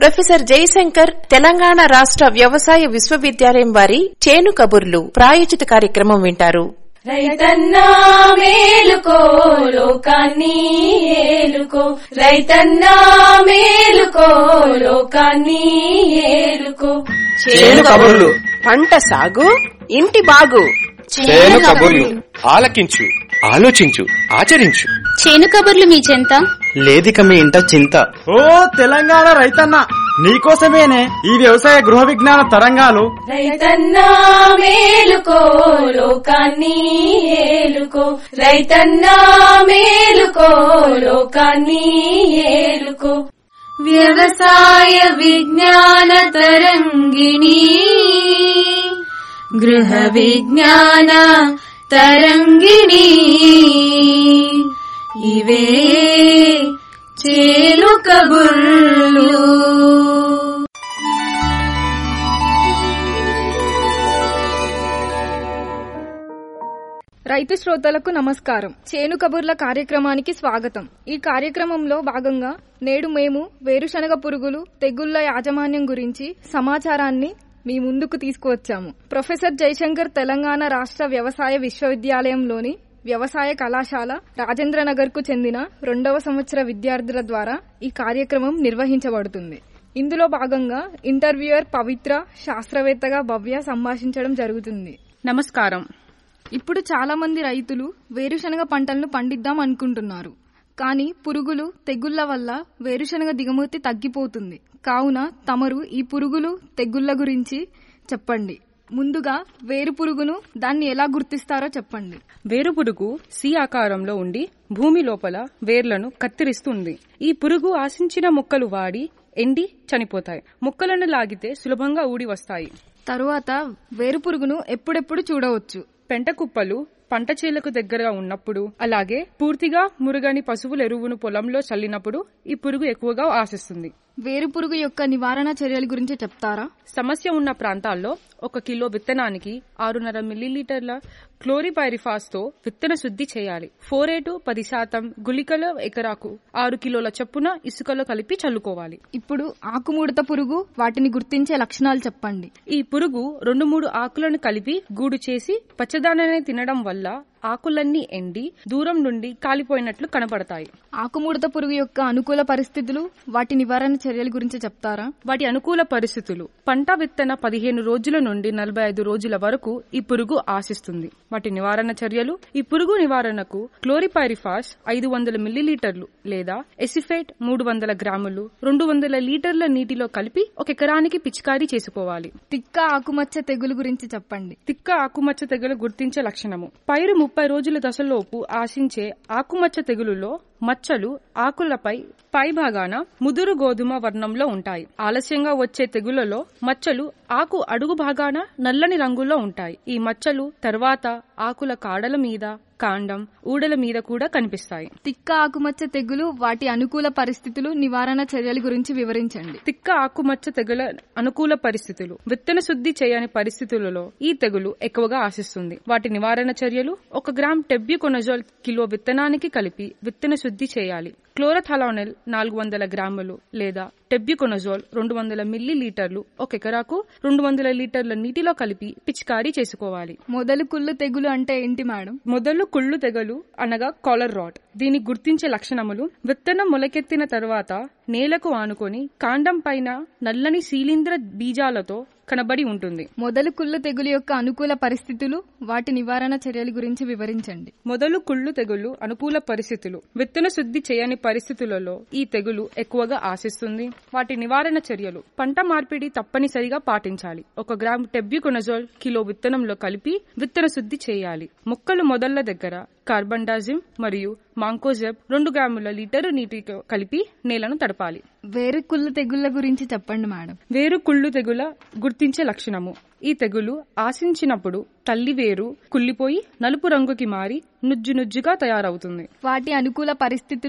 Professor Jayashankar Telangana రాష్ట్ర వ్యవసాయ విశ్వవిద్యాలయం వారి చేను కబుర్లు ప్రాయోజిత కార్యక్రమం వింటారు. రైతన్నా మేలుకో లోకాన్ని ఏలుకో, రైతన్నా మేలుకో లోకాన్ని ఏలుకో. చేను కబుర్లు, పంట సాగు, ఇంటి బాగు. చేను కబుర్లు ఆలకించు, ఆలోచించు, ఆచరించు. చేను కబుర్లు మీ చెంత లేదిక మీ ఇంట చింత. ఓ తెలంగాణ రైతన్న, నీకోసమేనే ఈ వ్యవసాయ గృహ విజ్ఞాన తరంగాలు. రైతన్నా మేలుకో లోకాన్ని ఏలుకో, రైతన్నా మేలుకో లోకాన్ని ఏలుకో. వ్యవసాయ విజ్ఞాన తరంగిణి, గృహ విజ్ఞాన తరంగిణి, ఇవే చేను కబుర్లు. రైతు శ్రోతలకు నమస్కారం. చేను కబుర్ల కార్యక్రమానికి స్వాగతం. ఈ కార్యక్రమంలో భాగంగా నేడు మేము వేరుశనగ పురుగులు, తెగుళ్ల యాజమాన్యం గురించి సమాచారాన్ని మీ ముందుకు తీసుకువచ్చాము. ప్రొఫెసర్ జయశంకర్ తెలంగాణ రాష్ట్ర వ్యవసాయ విశ్వవిద్యాలయంలోని వ్యవసాయ కళాశాల రాజేంద్రనగర్ కు చెందిన 2వ సంవత్సర విద్యార్థుల ద్వారా ఈ కార్యక్రమం నిర్వహించబడుతుంది. ఇందులో భాగంగా ఇంటర్వ్యూయర్ పవిత్ర, శాస్త్రవేత్తగా భవ్య సంభాషించడం జరుగుతుంది. నమస్కారం. ఇప్పుడు చాలా మంది రైతులు వేరుశనగ పంటలను పండిద్దాం అనుకుంటున్నారు. కానీ పురుగులు, తెగుళ్ల వల్ల వేరుశనగ దిగుమతి తగ్గిపోతుంది. కావున తమరు ఈ పురుగులు, తెగుళ్ల గురించి చెప్పండి. ముందుగా వేరు పురుగును, దాన్ని ఎలా గుర్తిస్తారో చెప్పండి. వేరు పురుగు సి ఆకారంలో ఉండి భూమి లోపల వేర్లను కత్తిరిస్తుంది. ఈ పురుగు ఆశించిన మొక్కలు వాడి ఎండి చనిపోతాయి. మొక్కలను లాగితే సులభంగా ఊడి వస్తాయి. తరువాత వేరు పురుగును ఎప్పుడెప్పుడు చూడవచ్చు? పెంట కుప్పలు పంట చేలకు దగ్గరగా ఉన్నప్పుడు, అలాగే పూర్తిగా మురుగని పశువుల ఎరువును పొలంలో చల్లినప్పుడు ఈ పురుగు ఎక్కువగా ఆశిస్తుంది. వేరు పురుగు యొక్క నివారణ చర్యల గురించి చెప్తారా? సమస్య ఉన్న ప్రాంతాల్లో 1 కిలో విత్తనానికి 6.5 మిల్లీలీటర్ల క్లోరిపైరిఫాస్ తో విత్తన శుద్ధి చేయాలి. ఫోరేటు 10% గుళికల ఎకరాకు 6 కిలోల చొప్పున ఇసుకలో కలిపి చల్లుకోవాలి. ఇప్పుడు ఆకుముడత పురుగు, వాటిని గుర్తించే లక్షణాలు చెప్పండి. ఈ పురుగు 2-3 ఆకులను కలిపి గూడు చేసి పచ్చదనాన్ని తినడం వల్ల ఆకులన్నీ ఎండి దూరం నుండి కాలిపోయినట్లు కనబడతాయి. ఆకుముడత పురుగు యొక్క అనుకూల పరిస్థితులు, వాటి నివారణ చర్యల గురించి చెప్తారా? వాటి అనుకూల పరిస్థితులు: పంట విత్తన 15 రోజుల నుండి 45 రోజుల వరకు ఈ పురుగు ఆశిస్తుంది. వాటి నివారణ చర్యలు: ఈ పురుగు నివారణకు క్లోరిపైరిఫాస్ 500 మిల్లీలీటర్లు లేదా ఎసిఫేట్ 300 గ్రాములు 200 లీటర్ల నీటిలో కలిపి 1 ఎకరానికి పిచికారీ చేసుకోవాలి. తిక్క ఆకుమచ్చ తెగులు గురించి చెప్పండి. తిక్క ఆకుమచ్చ తెగులు గుర్తించే లక్షణము: పైరు 30 రోజుల దశలోపు ఆశించే ఆకుమచ్చ తెగులులో మచ్చలు ఆకులపై పై భాగాన ముదురు గోధుమ వర్ణంలో ఉంటాయి. ఆలస్యంగా వచ్చే తెగులలో మచ్చలు ఆకు అడుగు భాగాన నల్లని రంగులో ఉంటాయి. ఈ మచ్చలు తర్వాత ఆకుల కాడల మీద, కాండం, ఊడల మీద కూడా కనిపిస్తాయి. తిక్క ఆకుమచ్చ తెగులు, వాటి అనుకూల పరిస్థితులు, నివారణ చర్యల గురించి వివరించండి. తిక్క ఆకుమచ్చ తెగుల అనుకూల పరిస్థితులు: విత్తన శుద్ధి చేయని పరిస్థితులలో ఈ తెగులు ఎక్కువగా ఆశిస్తుంది. వాటి నివారణ చర్యలు: 1 గ్రామ్ టెబ్యూకొనజోల్ కిలో విత్తనానికి కలిపి విత్తన శుద్ధి చేయాలి. క్లోరోథలానెల్ 400 గ్రాములు లేదా టెబ్యూకొనజోల్ 200 మిల్లీలీటర్లు 1 ఎకరాకు 200 లీటర్ల నీటిలో కలిపి పిచికారీ చేసుకోవాలి. మొదలు కుళ్ళు తెగులు అంటే ఏంటి మేడం? మొదలు కుళ్ళు తెగులు అనగా కాలర్ రాట్. దీని గుర్తించే లక్షణములు: విత్తనం మొలకెత్తిన తర్వాత నేలకు ఆనుకొని కాండం పైన నల్లని శీలింద్ర బీజాలతో కనబడి ఉంటుంది. మొదలు కుళ్ళు తెగులు యొక్క అనుకూల పరిస్థితులు, వాటి నివారణ చర్యల గురించి వివరించండి. మొదలు కుళ్ళు తెగులు అనుకూల పరిస్థితులు: విత్తన శుద్ధి చేయని పరిస్థితులలో ఈ తెగులు ఎక్కువగా ఆశిస్తుంది. వాటి నివారణ చర్యలు: పంట మార్పిడి తప్పనిసరిగా పాటించాలి. 1 గ్రామ్ టెబ్యూకొనజోల్ కిలో విత్తనంలో కలిపి విత్తన శుద్ధి చేయాలి. మొక్కలు మొదళ్ల దగ్గర కార్బండాజిమ్ మరియు మాంకోజెబ్ 2 గ్రాముల లీటరు నీటితో కలిపి నేలను తడపాలి. వేరు కుళ్ళు తెగుళ్ల గురించి చెప్పండి మేడం. వేరు కుళ్ళు తెగుల గుర్తించే లక్షణము: ఈ తెగులు ఆశించినప్పుడు తల్లి వేరు కుళ్ళిపోయి నలుపు రంగుకి మారి నుజ్జునుజ్జుగా తయారవుతుంది. వాటి అనుకూల పరిస్థితులు,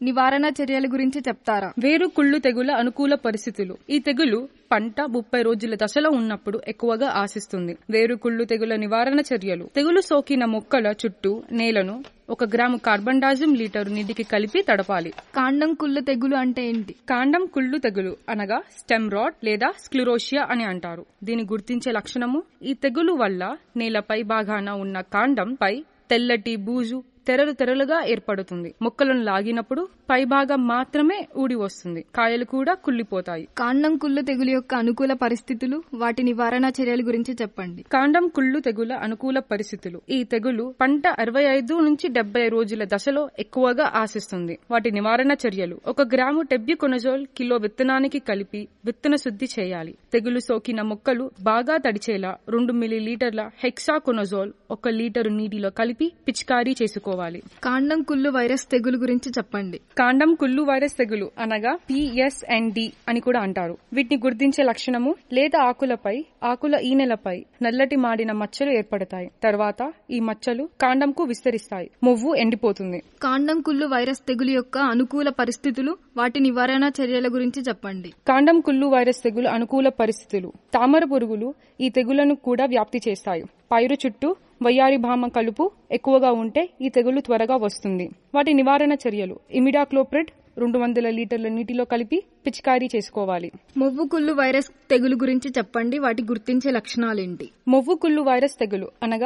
నివారణ చర్యల గురించి చెప్తారా? వేరు కుళ్ళు తెగుల అనుకూల పరిస్థితులు. ఈ తెగులు పంట 30 రోజుల దశలో ఉన్నప్పుడు ఎక్కువగా ఆశిస్తుంది. వేరు కుళ్ళు తెగుల నివారణ చర్యలు. తెగులు సోకిన మొక్కల చుట్టూ నేలను 1 గ్రాము కార్బండాజిమ్ లీటరు నీటికి కలిపి తడపాలి. కాండం కుళ్ళు తెగులు అంటే ఏంటి? కాండం కుళ్ళు తెగులు అనగా స్టెమ్ రాట్ లేదా స్క్లిరోషియా అని అంటారు. దీని గుర్తించే లక్షణము, ఈ తెగులు వల్ల నేలపై భాగాన ఉన్న కాండంపై తెల్లటి బూజు తెరలుగా ఏర్పడుతుంది. మొక్కలను లాగినప్పుడు పైభాగం మాత్రమే ఊడి వస్తుంది. కాయలు కూడా కుళ్ళిపోతాయి. కాండం కుళ్ళు తెగులు యొక్క అనుకూల పరిస్థితులు, వాటి నివారణ చర్యల గురించి చెప్పండి. కాండం కుళ్ళు తెగుల అనుకూల పరిస్థితులు. ఈ తెగులు పంట 65 నుంచి 70 రోజుల దశలో ఎక్కువగా ఆశిస్తుంది. వాటి నివారణ చర్యలు: 1 గ్రాము టెబ్యూకొనజోల్ కిలో విత్తనానికి కలిపి విత్తన శుద్ధి చేయాలి. తెగులు సోకిన మొక్కలు బాగా తడిచేలా 2 మిల్లీలీటర్ల హెక్సాకొనజోల్ 1 లీటరు నీటిలో కలిపి పిచికారీ చేసుకోవాలి. కాండం కుళ్ళు వైరస్ తెగులు గురించి చెప్పండి. కాండం కుళ్ళు వైరస్ తెగులు అనగా PSND అని కూడా అంటారు. వీటిని గుర్తించే లక్షణము, లేత ఆకులపై ఆకుల ఈనెలపై నల్లటి మాడిన మచ్చలు ఏర్పడతాయి. తర్వాత ఈ మచ్చలు కాండంకు విస్తరిస్తాయి. మొవ్వు ఎండిపోతుంది. కాండం కుళ్ళు వైరస్ తెగులు యొక్క అనుకూల పరిస్థితులు, వాటి నివారణ చర్యల గురించి చెప్పండి. కాండం కుళ్ళు వైరస్ తెగులు అనుకూల పరిస్థితులు. తామర పురుగులు ఈ తెగులను కూడా వ్యాప్తి చేస్తాయి. పైరు చుట్టూ వయ్యారి భామ కలుపు ఎక్కువగా ఉంటే ఈ తెగులు త్వరగా వస్తుంది. వాటి నివారణ చర్యలు: ఇమిడాక్లోప్రిడ్ 200 లీటర్ల నీటిలో కలిపి పిచికారీ చేసుకోవాలి. మొవ్వు కుళ్ళు వైరస్ తెగులు గురించి చెప్పండి. వాటి గుర్తించే లక్షణాలేంటి? మొవ్వు కుళ్ళు వైరస్ తెగులు అనగా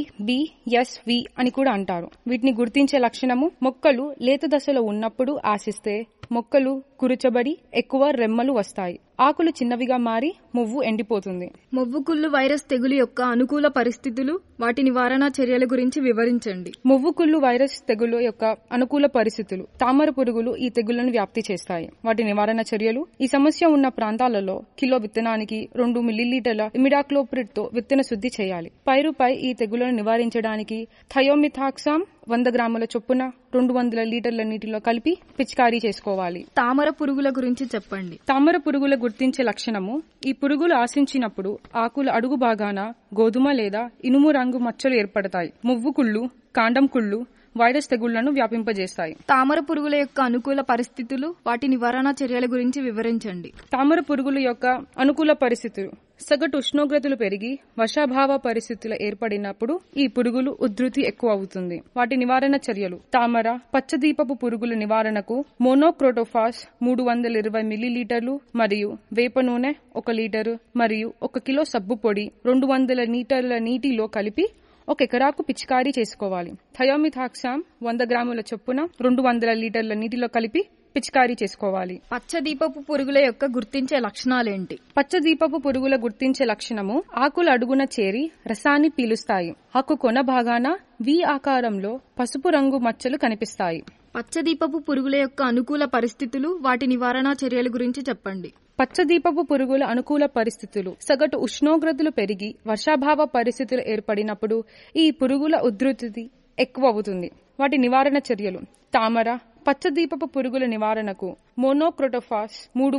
TBSV అని కూడా అంటారు. వీటిని గుర్తించే లక్షణము, మొక్కలు లేత దశలో ఉన్నప్పుడు ఆశిస్తే మొక్కలు కురుచబడి ఎక్కువ రెమ్మలు వస్తాయి. ఆకులు చిన్నవిగా మారి మొవ్వు ఎండిపోతుంది. మొవ్వు కుళ్ళు వైరస్ తెగులు యొక్క అనుకూల పరిస్థితులు, వాటి నివారణ చర్యల గురించి వివరించండి. మొవ్వు కుళ్ళు వైరస్ తెగులు యొక్క అనుకూల పరిస్థితులు. తామర పురుగులు ఈ తెగుళ్లను వ్యాప్తి చేస్తాయి. వాటి నివారణ చర్యలు: ఈ సమస్య ఉన్న ప్రాంతాలలో కిలో విత్తనానికి 2 మిల్లీలీటర్ల ఇమిడాక్లోప్రిడ్ తో విత్తన శుద్ధి చేయాలి. పైరుపై ఈ తెగుళ్లను నివారించడానికి థయోమిథాక్సామ్ 100 గ్రాముల చొప్పున 200 లీటర్ల నీటిలో కలిపి పిచికారీ చేసుకోవాలి. తామర పురుగుల గురించి చెప్పండి. తామర పురుగుల గుర్తించే లక్షణము, ఈ పురుగులు ఆశించినప్పుడు ఆకుల అడుగు భాగాన గోధుమ లేదా ఇనుము రంగు మచ్చలు ఏర్పడతాయి. మొవ్వు కుళ్ళు, కాండం కుళ్ళు వైరస్ తెగుళ్లను వ్యాపింపజేస్తాయి. తామర పురుగుల యొక్క అనుకూల పరిస్థితులు, వాటి నివారణ చర్యల గురించి వివరించండి. తామర పురుగుల యొక్క అనుకూల పరిస్థితులు. సగటు ఉష్ణోగ్రతలు పెరిగి వర్షాభావ పరిస్థితులు ఏర్పడినప్పుడు ఈ పురుగులు ఉధృతి ఎక్కువ అవుతుంది. వాటి నివారణ చర్యలు: తామర పచ్చదీపపు పురుగుల నివారణకు మోనోక్రోటోఫాస్ 320 మిల్లీలీటర్లు మరియు వేప నూనె 1 లీటరు మరియు 1 కిలో సబ్బు పొడి 200 లీటర్ల నీటిలో కలిపి 1 ఎకరాకు పిచికారీ చేసుకోవాలి. థయోమిథాక్సామ్ 100 గ్రాముల చొప్పున 200 లీటర్ల నీటిలో కలిపి పిచికారీ చేసుకోవాలి. పచ్చదీపపు పురుగుల యొక్క గుర్తించే లక్షణాలేంటి? పచ్చదీపపు పురుగుల గుర్తించే లక్షణము, ఆకుల అడుగున చేరి రసాన్ని పీలుస్తాయి. ఆకు కొన భాగాన V ఆకారంలో పసుపు రంగు మచ్చలు కనిపిస్తాయి. పచ్చదీపపు పురుగుల యొక్క అనుకూల పరిస్థితులు, వాటి నివారణ చర్యల గురించి చెప్పండి. పచ్చదీపపు పురుగుల అనుకూల పరిస్థితులు. సగటు ఉష్ణోగ్రతలు పెరిగి వర్షాభావ పరిస్థితులు ఏర్పడినప్పుడు ఈ పురుగుల ఉధృతి ఎక్కువ అవుతుంది. వాటి నివారణ చర్యలు: తామర పచ్చదీపపు పురుగుల నివారణకు మోనోక్రోటోఫాస్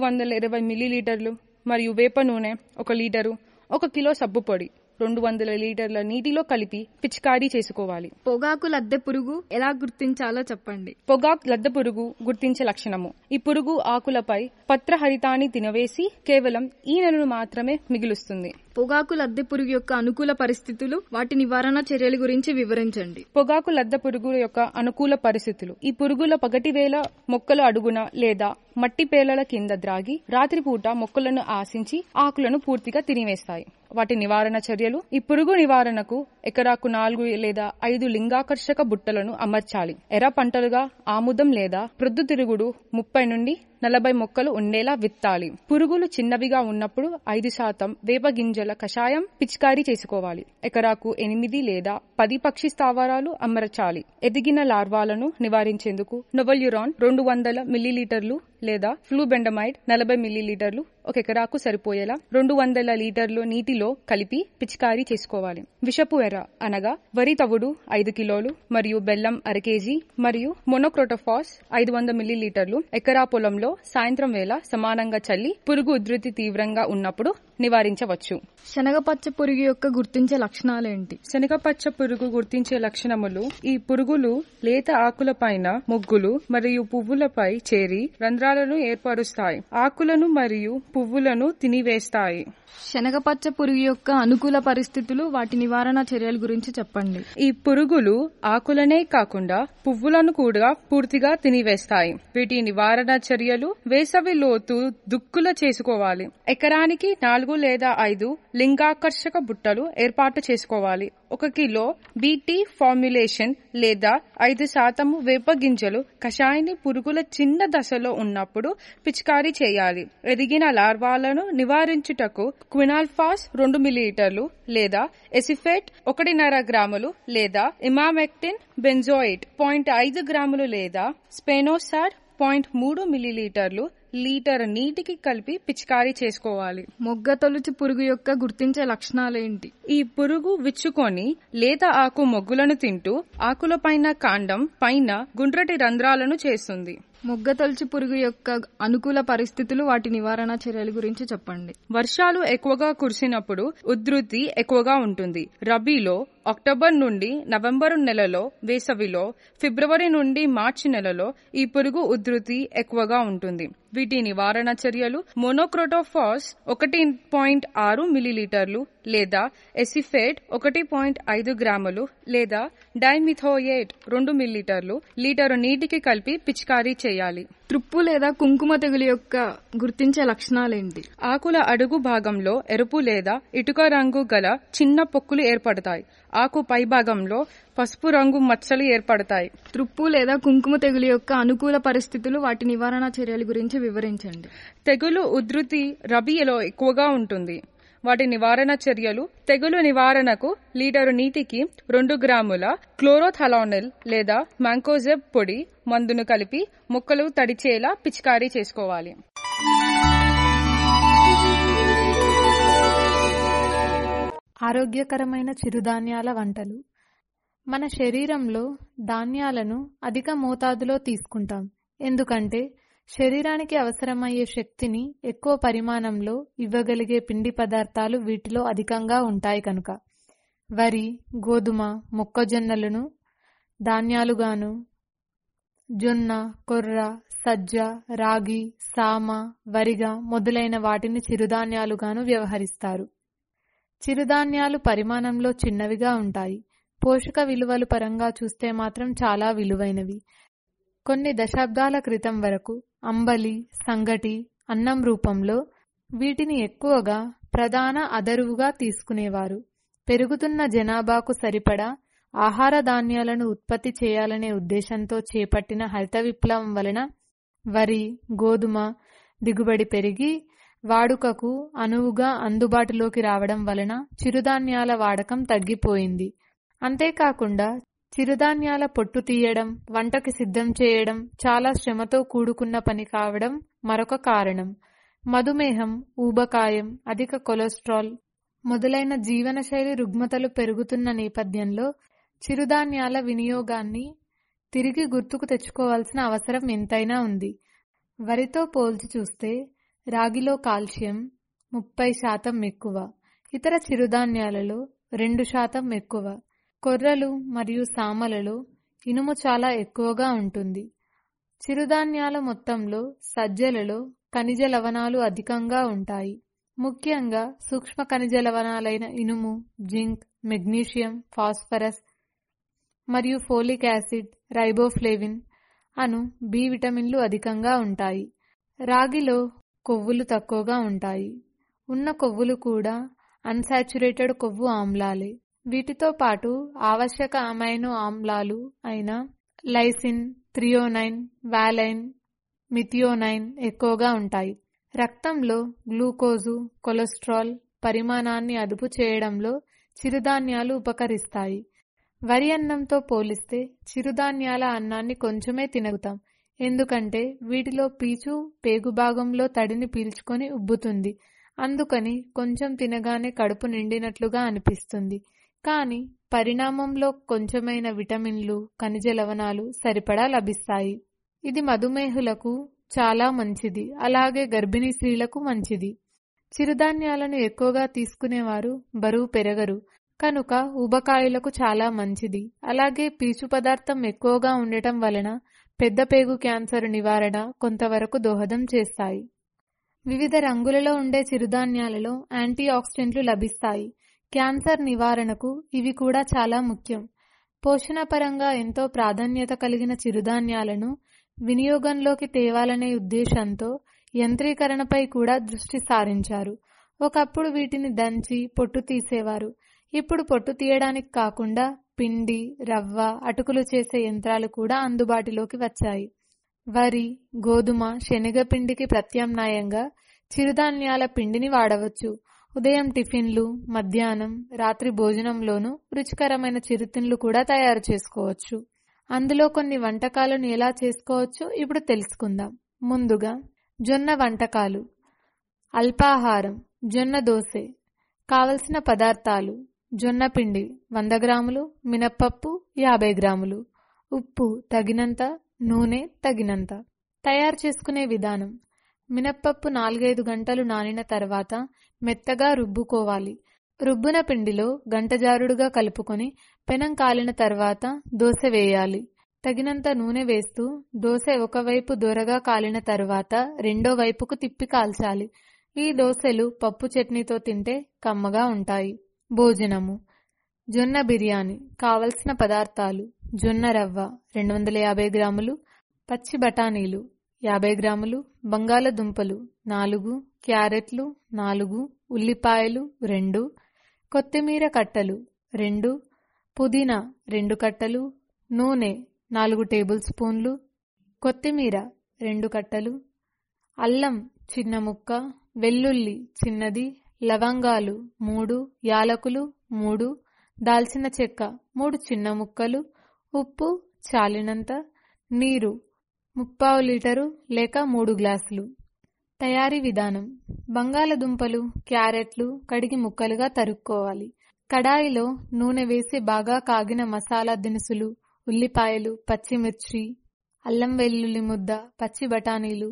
320 మిల్లీలీటర్లు మరియు వేప నూనె 1 లీటరు 1 కిలో సబ్బు పొడి 200 లీటర్ల నీటిలో కలిపి పిచికారీ చేసుకోవాలి. పొగాకు లద్దె పురుగు ఎలా గుర్తించాలో చెప్పండి. పొగాకు లద్దె పురుగు గుర్తించే లక్షణము, ఈ పురుగు ఆకులపై పత్రహరితాన్ని తినవేసి కేవలం ఈనెలను మాత్రమే మిగులుస్తుంది. పొగాకు లద్దె పురుగు యొక్క అనుకూల పరిస్థితులు, వాటి నివారణ చర్యల గురించి వివరించండి. పొగాకు లద్దె పురుగు యొక్క అనుకూల పరిస్థితులు. ఈ పురుగుల పగటి వేళ మొక్కల అడుగున లేదా మట్టి పేలల కింద ద్రాగి రాత్రిపూట మొక్కలను ఆశించి ఆకులను పూర్తిగా తినివేస్తాయి. వాటి నివారణ చర్యలు: ఈ పురుగు నివారణకు ఎకరాకు 4 లేదా 5 లింగాకర్షక బుట్టలను అమర్చాలి. ఎర్ర పంటలుగా ఆముదం లేదా ప్రొద్దుతిరుగుడు 30 నుండి 40 మొక్కలు ఉండేలా విత్తాలి. పురుగులు చిన్నవిగా ఉన్నప్పుడు 5% వేప గింజల కషాయం పిచికారీ చేసుకోవాలి. ఎకరాకు 8 లేదా 10 పక్షి స్థావరాలు అమర్చాలి. ఎదిగిన లార్వాలను నివారించేందుకు నొవల్యురాన్ 200 మిల్లీలీటర్లు లేదా ఫ్లూబెండమైడ్ 40 మిల్లీలీటర్లు 1 ఎకరాకు సరిపోయేలా 200 లీటర్లు నీటిలో కలిపి పిచికారీ చేసుకోవాలి. విషపు ఎర్ర అనగా వరి తవుడు 5 కిలోలు మరియు బెల్లం అర కేజీ మరియు మోనోక్రోటోఫాస్ 500 మిల్లీలీటర్లు ఎకరా పొలంలో సాయంత్రం వేళ సమానంగా చల్లి పురుగు ఉధృతి తీవ్రంగా ఉన్నప్పుడు నివారించవచ్చు. శనగపచ్చ పురుగు యొక్క గుర్తించే లక్షణాలేంటి? శనగపచ్చ పురుగు గుర్తించే లక్షణములు: ఈ పురుగులు లేత ఆకులపైన మొగ్గులు మరియు పువ్వులపై చేరి రంధ్రాలను ఏర్పరుస్తాయి. ఆకులను మరియు పువ్వులను తినివేస్తాయి. శనగపచ్చ పురుగు యొక్క అనుకూల పరిస్థితులు, వాటి నివారణ చర్యల గురించి చెప్పండి. ఈ పురుగులు ఆకులనే కాకుండా పువ్వులను కూడా పూర్తిగా తినివేస్తాయి. వీటి నివారణ చర్యలు: వేసవి లోతు దుక్కుల చేసుకోవాలి. ఎకరానికి 4 లేదా 5 లింగాకర్షక బుట్టలు ఏర్పాటు చేసుకోవాలి. 1 కిలో బీటీ ఫార్ములేషన్ లేదా 5% వేప గింజలు కషాయాన్ని పురుగుల చిన్న దశలో ఉన్నప్పుడు పిచికారీ చేయాలి. ఎదిగిన లార్వాలను నివారించుటకు క్వినాల్ఫాస్ 2 మిలీలీటర్లు లేదా ఎసిఫేట్ 1.5 గ్రాములు లేదా ఇమామెక్టిన్ బెంజోయేట్ 0.5 గ్రాములు లేదా స్పెనోసాడ్ 0.3 మిలీలీటర్లు లీటర్ నీటికి కలిపి పిచికారీ చేసుకోవాలి. మొగ్గ తొలుచు పురుగు యొక్క గుర్తించే లక్షణాలేంటి? ఈ పురుగు విచ్చుకొని లేత ఆకు మొగ్గులను తింటూ ఆకులపైన కాండం పైన గుండ్రటి రంధ్రాలను చేస్తుంది. మొగ్గ తొలుచు పురుగు యొక్క అనుకూల పరిస్థితులు, వాటి నివారణ చర్యల గురించి చెప్పండి. వర్షాలు ఎక్కువగా కురిసినప్పుడు ఉధృతి ఎక్కువగా ఉంటుంది. రబీలో అక్టోబర్ నుండి నవంబరు నెలలో, వేసవిలో ఫిబ్రవరి నుండి మార్చి నెలలో ఈ పురుగు ఉధృతి ఎక్కువగా ఉంటుంది. వీటి నివారణ చర్యలు: మోనోక్రోటోఫాస్ 1.6 మిలీలీటర్లు లేదా ఎసిఫేట్ 1.5 గ్రాములు లేదా డైమిథోయేట్ 2 మిలీలీటర్లు లీటరు నీటికి కలిపి పిచికారీ చేయాలి. త్రుప్పు లేదా కుంకుమ తెగులు యొక్క గుర్తించే లక్షణాలేంటి? ఆకుల అడుగు భాగంలో ఎరుపు లేదా ఇటుక రంగు గల చిన్న పొక్కులు ఏర్పడతాయి. ఆకు పై భాగంలో పసుపు రంగు మచ్చలు ఏర్పడతాయి. త్రుప్పు లేదా కుంకుమ తెగులు యొక్క అనుకూల పరిస్థితులు, వాటి నివారణ చర్యల గురించి వివరించండి. తెగులు ఉధృతి రబీలో ఎక్కువగా ఉంటుంది. వాటి నివారణ చర్యలు: తెగులు నివారణకు లీటరు నీటికి 2 గ్రాముల క్లోరోథలానిల్ లేదా మ్యాంకోజెబ్ పొడి మందును కలిపి మొక్కలు తడిచేలా పిచికారీ చేసుకోవాలి. ఆరోగ్యకరమైన చిరుధాన్యాల వంటలు. మన శరీరంలో ధాన్యాలను అధిక మోతాదులో తీసుకుంటాం. ఎందుకంటే శరీరానికి అవసరమయ్యే శక్తిని ఎక్కువ పరిమాణంలో ఇవ్వగలిగే పిండి పదార్థాలు వీటిలో అధికంగా ఉంటాయి కనుక. వరి, గోధుమ, మొక్కజొన్నలను ధాన్యాలుగాను, జొన్న, కొర్ర, సజ్జ, రాగి, సామ, వరిగా మొదలైన వాటిని చిరుధాన్యాలుగాను వ్యవహరిస్తారు. చిరుధాన్యాలు పరిమాణంలో చిన్నవిగా ఉంటాయి. పోషక విలువలు పరంగా చూస్తే మాత్రం చాలా విలువైనవి. కొన్ని దశాబ్దాల క్రితం వరకు అంబలి, సంగటి, అన్నం రూపంలో వీటిని ఎక్కువగా ప్రధాన అదరువుగా తీసుకునేవారు. పెరుగుతున్న జనాభాకు సరిపడా ఆహార ధాన్యాలను ఉత్పత్తి చేయాలనే ఉద్దేశంతో చేపట్టిన హరిత విప్లవం వలన వరి, గోధుమ దిగుబడి పెరిగి వాడుకకు అనువుగా అందుబాటులోకి రావడం వలన చిరుధాన్యాల వాడకం తగ్గిపోయింది. అంతేకాకుండా చిరుధాన్యాల పొట్టు తీయడం, వంటకి సిద్ధం చేయడం చాలా శ్రమతో కూడుకున్న పని కావడం మరొక కారణం. మధుమేహం, ఊబకాయం, అధిక కొలెస్ట్రాల్ మొదలైన జీవనశైలి రుగ్మతలు పెరుగుతున్న నేపథ్యంలో చిరుధాన్యాల వినియోగాన్ని తిరిగి గుర్తుకు తెచ్చుకోవాల్సిన అవసరం ఎంతైనా ఉంది. వరితో పోల్చి చూస్తే రాగిలో కాల్షియం 30% ఎక్కువ, ఇతర చిరుధాన్యాలలో 2% ఎక్కువ. కొర్రలు మరియు సామలలో ఇనుము చాలా ఎక్కువగా ఉంటుంది. చిరుధాన్యాల మొత్తంలో సజ్జలలో ఖనిజ లవణాలు అధికంగా ఉంటాయి. ముఖ్యంగా సూక్ష్మ ఖనిజ లవణాలైన ఇనుము, జింక్, మెగ్నీషియం, ఫాస్ఫరస్ మరియు ఫోలిక్ యాసిడ్, రైబోఫ్లేవిన్ అను బి విటమిన్లు అధికంగా ఉంటాయి. రాగిలో కొవ్వులు తక్కువగా ఉంటాయి. ఉన్న కొవ్వులు కూడా అన్సాచురేటెడ్ కొవ్వు ఆమ్లాలే. వీటితో పాటు ఆవశ్యక అమైనో ఆమ్లాలు అయిన లైసిన్, థ్రియోనైన్, వాలైన్, మిథియోనైన్ ఎక్కువగా ఉంటాయి. రక్తంలో గ్లూకోజు, కొలెస్ట్రాల్ పరిమాణాన్ని అదుపు చేయడంలో చిరుధాన్యాలు ఉపకరిస్తాయి. వరి అన్నంతో పోలిస్తే చిరుధాన్యాల అన్నాన్ని కొంచెమే తినగలుగుతాం. ఎందుకంటే వీటిలో పీచు పేగు భాగంలో తడిని పీల్చుకొని ఉబ్బుతుంది. అందుకని కొంచెం తినగానే కడుపు నిండినట్లుగా అనిపిస్తుంది. కానీ పరిణామంలో కొంచెమైన విటమిన్లు, ఖనిజ లవణాలు సరిపడా లభిస్తాయి. ఇది మధుమేహులకు చాలా మంచిది, అలాగే గర్భిణీ స్త్రీలకు మంచిది. చిరుధాన్యాలను ఎక్కువగా తీసుకునేవారు బరువు పెరగరు కనుక ఊబకాయులకు చాలా మంచిది. అలాగే పీచు పదార్థం ఎక్కువగా ఉండటం వలన పెద్ద పేగు క్యాన్సర్ నివారణ కొంతవరకు దోహదం చేస్తాయి. వివిధ రంగులలో ఉండే చిరుధాన్యాలలో యాంటీ ఆక్సిడెంట్లు లభిస్తాయి. క్యాన్సర్ నివారణకు ఇవి కూడా చాలా ముఖ్యం. పోషణపరంగా ఎంతో ప్రాధాన్యత కలిగిన చిరుధాన్యాలను వినియోగంలోకి తేవాలనే ఉద్దేశంతో యంత్రీకరణపై కూడా దృష్టి సారించారు. ఒకప్పుడు వీటిని దంచి పొట్టు తీసేవారు. ఇప్పుడు పొట్టు తీయడానికి కాకుండా పిండి, రవ్వ, అటుకులు చేసే యంత్రాలు కూడా అందుబాటులోకి వచ్చాయి. వరి, గోధుమ, శనగపిండికి ప్రత్యామ్నాయంగా చిరుధాన్యాల పిండిని వాడవచ్చు. ఉదయం టిఫిన్లు, మధ్యాహ్నం, రాత్రి భోజనంలోనూ రుచికరమైన చిరుతిండ్లు కూడా తయారు చేసుకోవచ్చు. అందులో కొన్ని వంటకాలను ఎలా చేసుకోవచ్చో ఇప్పుడు తెలుసుకుందాం. ముందుగా జొన్న వంటకాలు. అల్పాహారం జొన్న దోసె. కావలసిన పదార్థాలు: జొన్న పిండి 100 గ్రాములు, మినప్పప్పు 50 గ్రాములు, ఉప్పు తగినంత, నూనె తగినంత. తయారు చేసుకునే విధానం: మినప్పప్పు 4-5 గంటలు నానిన తర్వాత మెత్తగా రుబ్బుకోవాలి. రుబ్బున పిండిలో గంటజారుడుగా కలుపుకొని పెనం కాలిన తర్వాత దోసె వేయాలి. తగినంత నూనె వేస్తూ దోసె ఒకవైపు దోరగా కాలిన తర్వాత రెండో వైపుకు తిప్పి కాల్చాలి. ఈ దోసెలు పప్పు చట్నీతో తింటే కమ్మగా ఉంటాయి. భోజనము: జొన్న బిర్యానీ. కావలసిన పదార్థాలు: జొన్న రవ్వ 250 గ్రాములు, పచ్చి బఠానీలు 50 గ్రాములు, బంగాళదుంపలు 4, క్యారెట్లు 4, ఉల్లిపాయలు 2, కొత్తిమీర కట్టలు 2, పుదీనా 2 కట్టలు, నూనె 4 టేబుల్ స్పూన్లు, కొత్తిమీర 2 కట్టలు, అల్లం చిన్న ముక్క, వెల్లుల్లి చిన్నది, లవంగాలు 3, యాలకులు 3, దాల్చిన చెక్క 3 చిన్న ముక్కలు, ఉప్పు చాలినంత, నీరు 3/4 లీటరు లేక 3 గ్లాసులు. తయారీ విధానం: బంగాళదుంపలు, క్యారెట్లు కడిగి ముక్కలుగా తరుక్కోవాలి. కడాయిలో నూనె వేసి బాగా కాగిన మసాలా దినుసులు, ఉల్లిపాయలు, పచ్చిమిర్చి, అల్లం వెల్లుల్లి ముద్ద, పచ్చి బఠానీలు,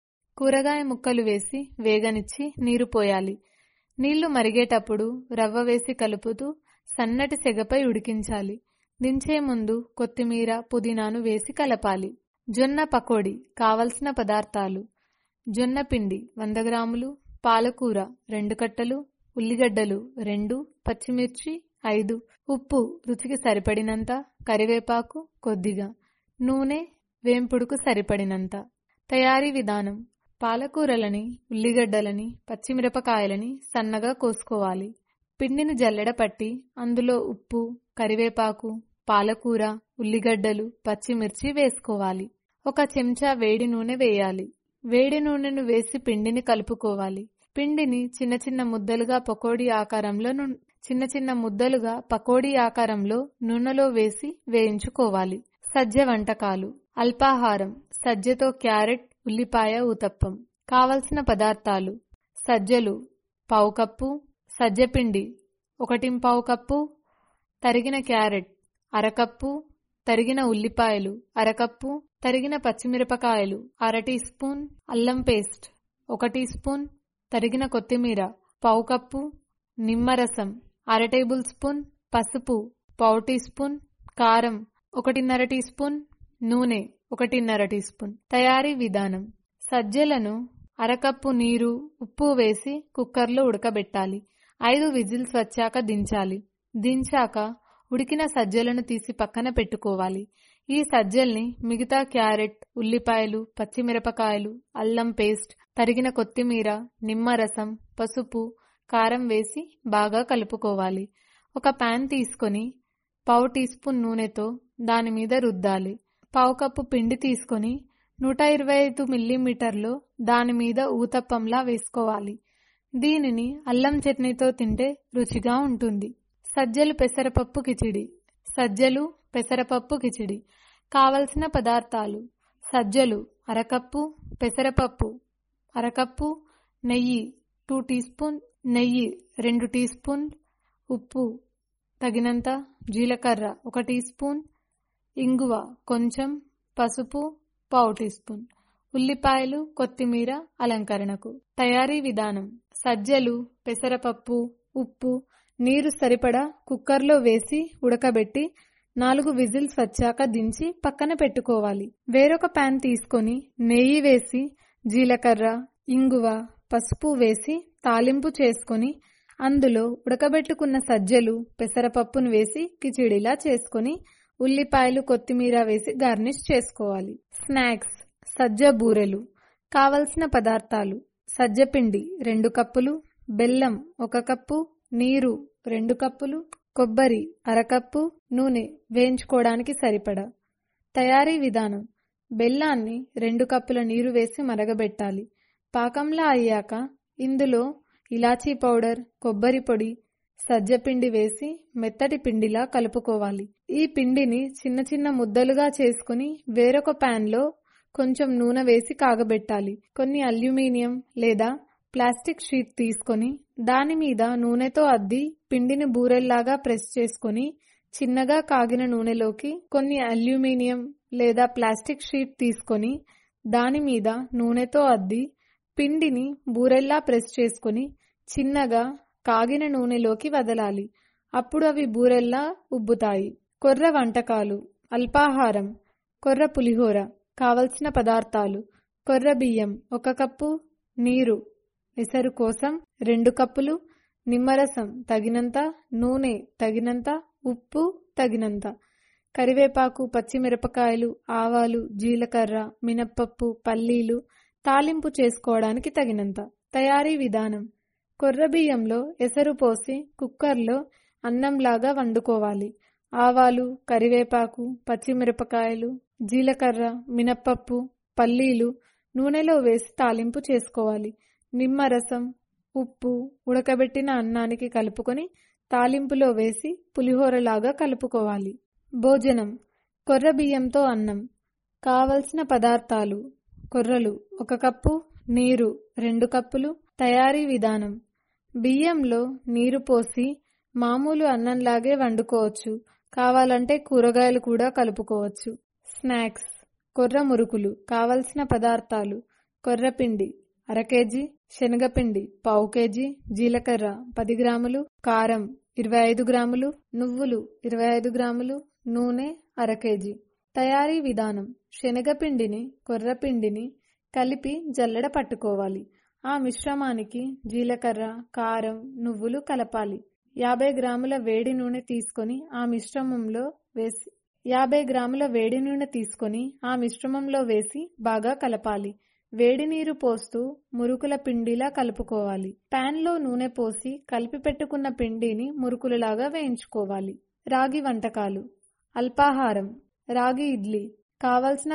కూరగాయ ముక్కలు వేసి వేగనిచ్చి నీరు పోయాలి. నీళ్లు మరిగేటప్పుడు రవ్వ వేసి కలుపుతూ సన్నటి సెగపై ఉడికించాలి. దించే ముందు కొత్తిమీర, పుదీనాను వేసి కలపాలి. జొన్న పకోడీ. కావలసిన పదార్థాలు: జొన్న పిండి 100 గ్రాములు, పాలకూర 2 కట్టలు, ఉల్లిగడ్డలు 2, పచ్చిమిర్చి 5, ఉప్పు రుచికి సరిపడినంత, కరివేపాకు కొద్దిగా, నూనె వేంపుడుకు సరిపడినంత. తయారీ విధానం: పాలకూరలని, ఉల్లిగడ్డలని, పచ్చిమిరపకాయలని సన్నగా కోసుకోవాలి. పిండిని జల్లెడ పట్టి అందులో ఉప్పు, కరివేపాకు, పాలకూర, ఉల్లిగడ్డలు, పచ్చిమిర్చి వేసుకోవాలి. 1 చెంచా వేడి నూనె వేయాలి. వేడి నూనెను వేసి పిండిని కలుపుకోవాలి. పిండిని చిన్న చిన్న ముద్దలుగా పకోడీ ఆకారంలో నూనెలో వేసి వేయించుకోవాలి. సజ్జ వంటకాలు. అల్పాహారం సజ్జతో క్యారెట్, ఉల్లిపాయ ఊతప్పం. కావలసిన పదార్థాలు: సజ్జలు 1/4 కప్పు, సజ్జపిండి 1/4 కప్పు, తరిగిన క్యారెట్ 1/2 కప్పు, తరిగిన ఉల్లిపాయలు 1/2 కప్పు, తరిగిన పచ్చిమిరపకాయలు 1/2 టీ స్పూన్, అల్లం పేస్ట్ 1 టీ స్పూన్, తరిగిన కొత్తిమీర 1/4 కప్పు, నిమ్మరసం 1/2 టేబుల్ స్పూన్, పసుపు 1/4 టీ స్పూన్, కారం 1.5 టీ స్పూన్, నూనె 1.5 టీ స్పూన్. తయారీ విధానం: సజ్జలను 1/2 కప్పు నీరు, ఉప్పు వేసి కుక్కర్లో ఉడకబెట్టాలి. 5 విజిల్స్ వచ్చాక దించాలి. దించాక ఉడికిన సజ్జలను తీసి పక్కన పెట్టుకోవాలి. ఈ సజ్జల్ని మిగతా క్యారెట్, ఉల్లిపాయలు, పచ్చిమిరపకాయలు, అల్లం పేస్ట్, తరిగిన కొత్తిమీర, నిమ్మరసం, పసుపు, కారం వేసి బాగా కలుపుకోవాలి. ఒక పాన్ తీసుకొని 1/4 టీ స్పూన్ నూనెతో దానిమీద రుద్దాలి. 1/4 కప్పు పిండి తీసుకొని 125 మిల్లీమీటర్లో దానిమీద ఊతప్పంలా వేసుకోవాలి. దీనిని అల్లం చట్నీతో తింటే రుచిగా ఉంటుంది. సజ్జలు పెసరపప్పు కిచిడి. సజ్జలు పెసరపప్పు కిచిడి. కావలసిన పదార్థాలు: సజ్జలు 1/2 కప్పు, పెసరపప్పు 1/2 కప్పు, నెయ్యి 2 టీ స్పూన్, నెయ్యి 2 టీ స్పూన్, ఉప్పు తగినంత, జీలకర్ర 1 టీ స్పూన్, ఇంగువ కొంచెం, పసుపు 1/4 టీ స్పూన్. ఉల్లిపాయలు, కొత్తిమీర అలంకరణకు. తయారీ విధానం: సజ్జలు, పెసరపప్పు, ఉప్పు, నీరు సరిపడా కుక్కర్లో వేసి ఉడకబెట్టి 4 విజిల్స్ వచ్చాక దించి పక్కన పెట్టుకోవాలి. వేరొక పాన్ తీసుకొని నెయ్యి వేసి జీలకర్ర, ఇంగువ, పసుపు వేసి తాలింపు చేసుకొని అందులో ఉడకబెట్టుకున్న సజ్జలు, పెసరపప్పును వేసి కిచిడిలా చేసుకొని ఉల్లిపాయలు, కొత్తిమీర వేసి గార్నిష్ చేసుకోవాలి. స్నాక్స్: సజ్జ బూరెలు. కావలసిన పదార్థాలు: సజ్జపిండి 2 కప్పులు, బెల్లం 1 కప్పు, నీరు 2 కప్పులు, కొబ్బరి 1/2 కప్పు, నూనె వేయించుకోవడానికి సరిపడా. తయారీ విధానం: బెల్లాన్ని 2 కప్పుల నీరు వేసి మరగబెట్టాలి. పాకంలా అయ్యాక ఇందులో ఇలాచీ పౌడర్, కొబ్బరి పొడి, సజ్జపిండి వేసి మెత్తటి పిండిలా కలుపుకోవాలి. ఈ పిండిని చిన్న చిన్న ముద్దలుగా చేసుకుని వేరొక ప్యాన్లో కొంచెం నూనె వేసి కాగబెట్టాలి. కొన్ని అల్యూమినియం లేదా ప్లాస్టిక్ షీట్ తీసుకొని దాని మీద నూనెతో అద్ది పిండిని బూరెల్లాగా ప్రెస్ చేసుకుని చిన్నగా కాగిన నూనెలోకి కొన్ని అల్యూమినియం లేదా ప్లాస్టిక్ షీట్ తీసుకొని దాని మీద నూనెతో అద్ది పిండిని బూరెల్లా ప్రెస్ చేసుకుని చిన్నగా కాగిన నూనెలోకి వదలాలి. అప్పుడు అవి బూరెల్లా ఉబ్బుతాయి. కొర్ర వంటకాలు: అల్పాహారం: కొర్ర పులిహోర. కావలసిన పదార్థాలు: కొర్ర బియ్యం 1 కప్పు, నీరు ఎసరు కోసం 2 కప్పులు, నిమ్మరసం తగినంత, నూనె తగినంత, ఉప్పు తగినంత, కరివేపాకు, పచ్చిమిరపకాయలు, ఆవాలు, జీలకర్ర, మినప్పప్పు, పల్లీలు తాలింపు చేసుకోవడానికి తగినంత. తయారీ విధానం: కొర్ర బియ్యంలో ఎసరు పోసి కుక్కర్లో అన్నంలాగా వండుకోవాలి. ఆవాలు, కరివేపాకు, పచ్చిమిరపకాయలు, జీలకర్ర, మినప్పప్పు, పల్లీలు నూనెలో వేసి తాలింపు చేసుకోవాలి. నిమ్మరసం, ఉప్పు ఉడకబెట్టిన అన్నానికి కలుపుకొని తాలింపులో వేసి పులిహోరలాగా కలుపుకోవాలి. భోజనం: కొర్ర బియ్యంతో అన్నం. కావలసిన పదార్థాలు: కొర్రలు 1 కప్పు, నీరు 2 కప్పులు. తయారీ విధానం: బియ్యంలో నీరు పోసి మామూలు అన్నంలాగే వండుకోవచ్చు. కావాలంటే కూరగాయలు కూడా కలుపుకోవచ్చు. స్నాక్స్: కొర్ర మురుకులు. కావలసిన పదార్థాలు: కొర్రపిండి 1/2 కేజీ, శనగపిండి 1/4 కేజీ, జీలకర్ర 10 గ్రాములు, కారం 25 గ్రాములు, నువ్వులు 25 గ్రాములు, నూనె 1/2 కేజీ. తయారీ విధానం: శనగపిండిని, కొర్రపిండిని కలిపి జల్లెడ పట్టుకోవాలి. ఆ మిశ్రమానికి జీలకర్ర, కారం, నువ్వులు కలపాలి. 50 గ్రాముల వేడి నూనె తీసుకొని ఆ మిశ్రమంలో వేసి బాగా కలపాలి. వేడి నీరు పోస్తూ మురుకుల పిండిలా కలుపుకోవాలి. పాన్ లో నూనె పోసి కలిపి పెట్టుకున్న పిండిని మురుకులలాగా వేయించుకోవాలి. రాగి వంటకాలు: అల్పాహారం: రాగి ఇడ్లీ. కావలసిన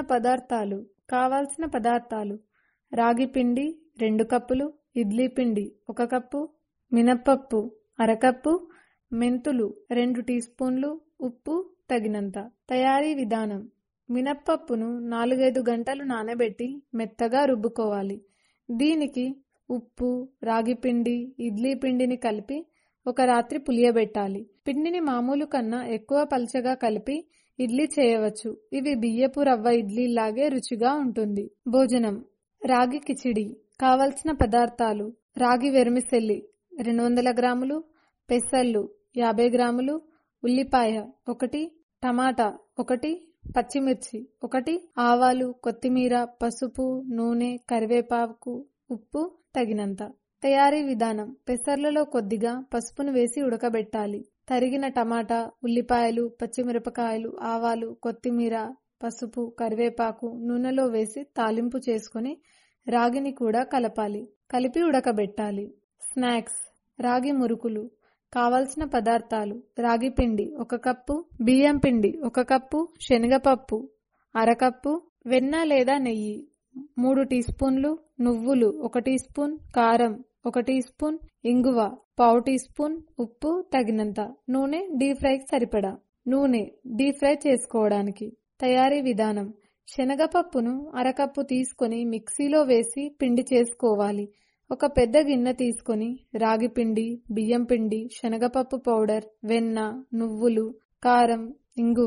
పదార్థాలు: రాగి పిండి 2 కప్పులు, ఇడ్లీ పిండి 1 కప్పు, మినప్పప్పు 1/2 కప్పు, మెంతులు 2 టీ స్పూన్లు, ఉప్పు తగినంత. తయారీ విధానం: మినప్పప్పును 4-5 గంటలు నానబెట్టి మెత్తగా రుబ్బుకోవాలి. దీనికి ఉప్పు, రాగి పిండి, ఇడ్లీ పిండిని కలిపి 1 రాత్రి పులియబెట్టాలి. పిండిని మామూలు కన్నా ఎక్కువ పల్చగా కలిపి ఇడ్లీ చేయవచ్చు. ఇవి బియ్యపు రవ్వ ఇడ్లీలాగే రుచిగా ఉంటుంది. భోజనం: రాగి కిచిడి. కావలసిన పదార్థాలు: రాగి వెర్మిసెల్లి 200 గ్రాములు, పెసళ్ళు 50 గ్రాములు, ఉల్లిపాయ 1, టమాటా 1, పచ్చిమిర్చి 1, ఆవాలు, కొత్తిమీర, పసుపు, నూనె, కరివేపాకు, ఉప్పు తగినంత. తయారీ విధానం: పెసర్లలో కొద్దిగా పసుపును వేసి ఉడకబెట్టాలి. తరిగిన టమాటా, ఉల్లిపాయలు, పచ్చిమిరపకాయలు, ఆవాలు, కొత్తిమీర, పసుపు, కరివేపాకు నూనెలో వేసి తాలింపు చేసుకుని రాగిని కూడా కలపాలి. కలిపి ఉడకబెట్టాలి. స్నాక్స్: రాగి మురుకులు. కావలసిన పదార్థాలు: రాగి పిండి 1 కప్పు, బియ్యం పిండి 1 కప్పు, శనగపప్పు 1/2 కప్పు, వెన్న లేదా నెయ్యి 3 టీ స్పూన్లు, నువ్వులు 1 టీ స్పూన్, కారం 1 టీ స్పూన్, ఇంగువ 1/4 టీ స్పూన్, ఉప్పు తగినంత, నూనె డీప్ ఫ్రైకి సరిపడా. నూనె డీప్ ఫ్రై చేసుకోవడానికి. తయారీ విధానం: శనగపప్పును 1/2 కప్పు తీసుకొని మిక్సీలో వేసి పిండి చేసుకోవాలి. ఒక పెద్ద గిన్నె తీసుకొని రాగి పిండి, బియ్యం పిండి, శనగపప్పు పౌడర్, వెన్న, నువ్వులు, కారం, ఇంగువ,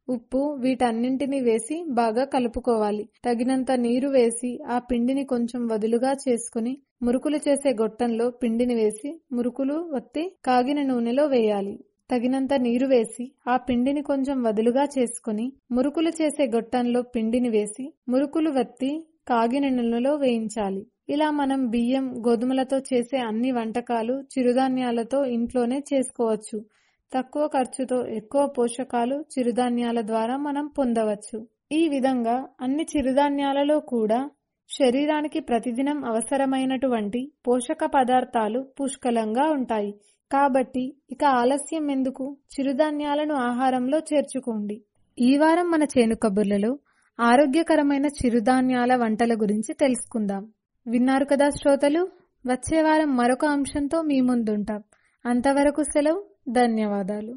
ఉప్పు వీటన్నింటినీ వేసి బాగా కలుపుకోవాలి. తగినంత నీరు వేసి ఆ పిండిని కొంచెం వదులుగా చేసుకుని మురుకులు చేసే గొట్టంలో పిండిని వేసి మురుకులు వత్తి కాగిన నూనెలో వేయాలి. తగినంత నీరు వేసి ఆ పిండిని కొంచెం వదులుగా చేసుకుని మురుకులు చేసే గొట్టంలో పిండిని వేసి మురుకులు వత్తి కాగిన నూనెలో వేయించాలి. ఇలా మనం బియ్యం, గోధుమలతో చేసే అన్ని వంటకాలు చిరుధాన్యాలతో ఇంట్లోనే చేసుకోవచ్చు. తక్కువ ఖర్చుతో ఎక్కువ పోషకాలు చిరుధాన్యాల ద్వారా మనం పొందవచ్చు. ఈ విధంగా అన్ని చిరుధాన్యాలలో కూడా శరీరానికి ప్రతిదినం అవసరమైనటువంటి పోషక పదార్థాలు పుష్కలంగా ఉంటాయి. కాబట్టి ఇక ఆలస్యం ఎందుకు, చిరుధాన్యాలను ఆహారంలో చేర్చుకోండి. ఈ వారం మన చేను కబుర్లలో ఆరోగ్యకరమైన చిరుధాన్యాల వంటల గురించి తెలుసుకుందాం. విన్నారు కదా శ్రోతలు, వచ్చే వారం మరొక అంశంతో మీ ముందుంటాం. అంతవరకు సెలవు, ధన్యవాదాలు.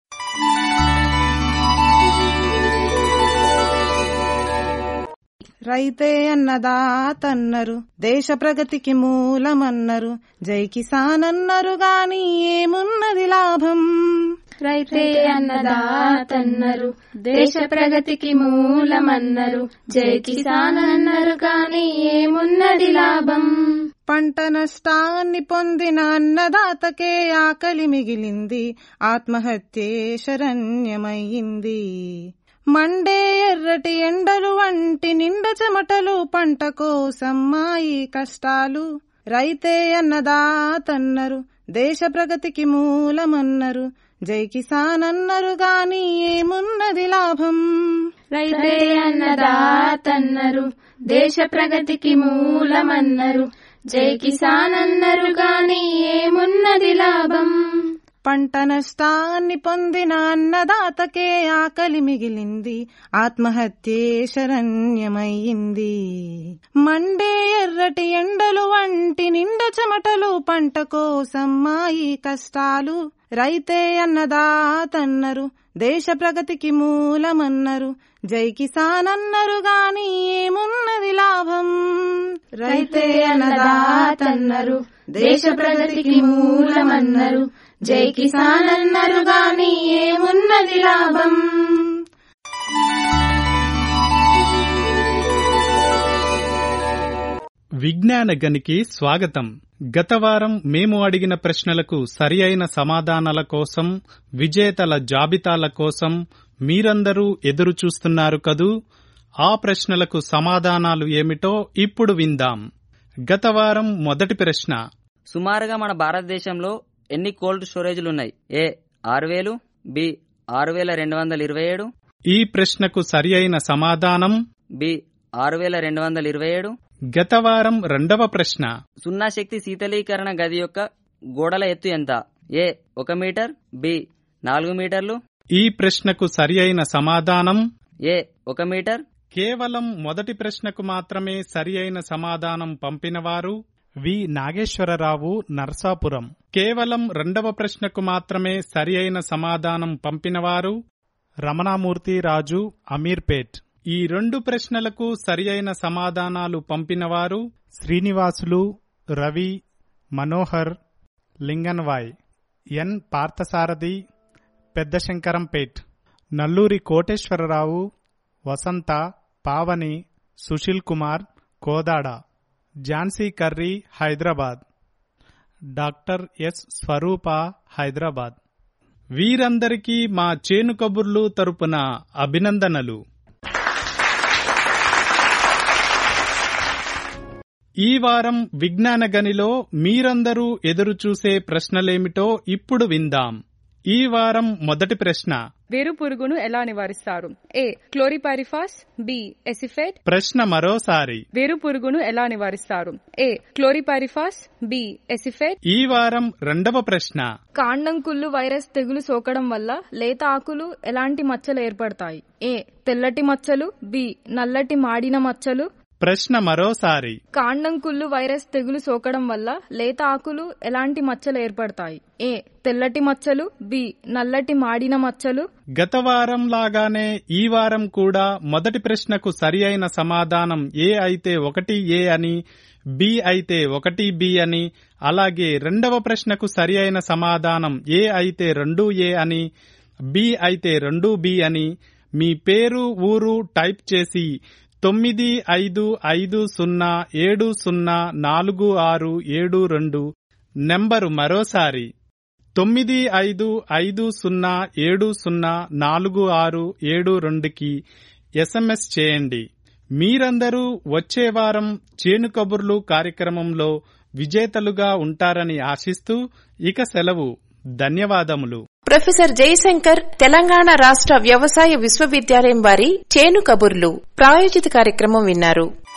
రైతే అన్నదాతన్నరు, దేశ ప్రగతికి మూలమన్నరు, జై కిసాన్ అన్నరు గాని ఏమున్నది లాభం. రైతే అన్నదాతన్నరు, దేశ ప్రగతికి మూలమన్నరు, జై కిసాన్ అన్నరు గాని ఏమున్నది లాభం. పంట నష్టాన్ని పొందిన అన్నదాతకే ఆకలి మిగిలింది, ఆత్మహత్యే శరణ్యమయ్యింది. మండే ఎర్రటి ఎండలు వంటి నిండ చెమటలు పంట కోసం మాయి కష్టాలు. రైతే అన్నదాతన్నరు, దేశ ప్రగతికి మూలమన్నరు, జై కిసాన్ అన్నరు గాని ఏమున్నది లాభం. రైతే అన్నదాతన్నరు, దేశ ప్రగతికి మూలమన్నరు, జై కిసాన్ అన్నరు గాని ఏమున్నది లాభం. పంట నష్టాన్ని పొందిన అన్నదాతకే ఆకలి మిగిలింది, ఆత్మహత్యే శరణ్యమయ్యింది. మండే ఎర్రటి ఎండలు వంటి నిండ చెమటలు పంట కోసం మాయి కష్టాలు. రైతే అన్నదాతన్నరు, దేశ ప్రగతికి మూలమన్నరు, జై కిసాన్ అన్నరు గాని ఏమున్నది లాభం. రైతే అన్నదాతన్నరు, దేశ ప్రగతికి మూలమన్నరు, జై కిసాన్ అన్నరు గాని ఏమున్నది లాభం. విజ్ఞాన గనికి స్వాగతం. గత వారం మేము అడిగిన ప్రశ్నలకు సరి అయిన సమాధానాల కోసం, విజేతల జాబితాల కోసం మీరందరూ ఎదురు చూస్తున్నారు కదూ. ఆ ప్రశ్నలకు సమాధానాలు ఏమిటో ఇప్పుడు విందాం. గత వారం మొదటి ప్రశ్న, సుమారుగా మన భారతదేశంలో ఎన్ని కోల్డ్ స్టోరేజ్లున్నాయి? ఏ 6000, బి 6227. ఈ ప్రశ్నకు సరి అయిన సమాధానం బి 6227. గత వారం రెండవ ప్రశ్న, సున్నా శక్తి శీతలీకరణ గది యొక్క గోడల ఎత్తు ఎంత? ఏ 1 మీటర్, బి 4 మీటర్లు. ఈ ప్రశ్నకు సరి అయిన సమాధానం ఏ 1 మీటర్. కేవలం మొదటి ప్రశ్నకు మాత్రమే సరి అయిన సమాధానం పంపినవారు వి నాగేశ్వరరావు, నర్సాపురం. కేవలం రెండవ ప్రశ్నకు మాత్రమే సరి అయిన సమాధానం పంపినవారు రమణామూర్తి రాజు, అమీర్పేట్. ఈ రెండు ప్రశ్నలకు సరి అయిన సమాధానాలు పంపినవారు Srinivasulu, Ravi, Manohar, Linganvai, N Parthasarathi, Peddashankarampet, Nalluri Koteswararao, Vasantha, Pavani, Sushil Kumar, Kodada, Jhansi Karri, Hyderabad, doctor S Swarupa, Hyderabad. వీరందరికీ మా చేను కబుర్లు తరపున అభినందనలు. ఈ వారం విజ్ఞాన గనిలో మీరందరూ ఎదురుచూసే ప్రశ్నలేమిటో ఇప్పుడు విందాం. ఈ వారం మొదటి ప్రశ్న, వేరు పురుగును ఎలా నివారిస్తారు? A chlorpyrifos, B acephate. ప్రశ్న మరోసారి, వేరు పురుగును ఎలా నివారిస్తారు? A chlorpyrifos, B acephate. ఈ వారం రెండవ ప్రశ్న, కాండం కుళ్ళు వైరస్ తెగులు సోకడం వల్ల లేత ఆకులు ఎలాంటి మచ్చలు ఏర్పడతాయి? ఏ తెల్లటి మచ్చలు, బి నల్లటి మాడిన మచ్చలు. ప్రశ్న మరోసారి, కాండం కుళ్ళు వైరస్ తెగులు సోకడం వల్ల లేత ఆకులు ఎలాంటి మచ్చలు ఏర్పడతాయి? ఏ తెల్లటి మచ్చలు, బి నల్లటి మాడిన మచ్చలు. గత వారం లాగానే ఈ వారం కూడా మొదటి ప్రశ్నకు సరి అయిన సమాధానం ఏ అయితే 1A అని, బి అయితే 1B అని, అలాగే రెండవ ప్రశ్నకు సరి అయిన సమాధానం ఏ అయితే 2A అని, బి అయితే 2B అని, మీ పేరు ఊరు టైప్ చేసి 9550704672 నెంబరు మరోసారి 9550704672కి SMS చేయండి. మీరందరూ వచ్చే వారం చేను కబుర్లు కార్యక్రమంలో విజేతలుగా ఉంటారని ఆశిస్తూ ఇక సెలవు. ధన్యవాదములు. ప్రొఫెసర్ జయశంకర్ తెలంగాణ రాష్ట్ర వ్యవసాయ విశ్వవిద్యాలయం వారి చేను కబుర్లు ప్రాయోజిత కార్యక్రమం విన్నారు.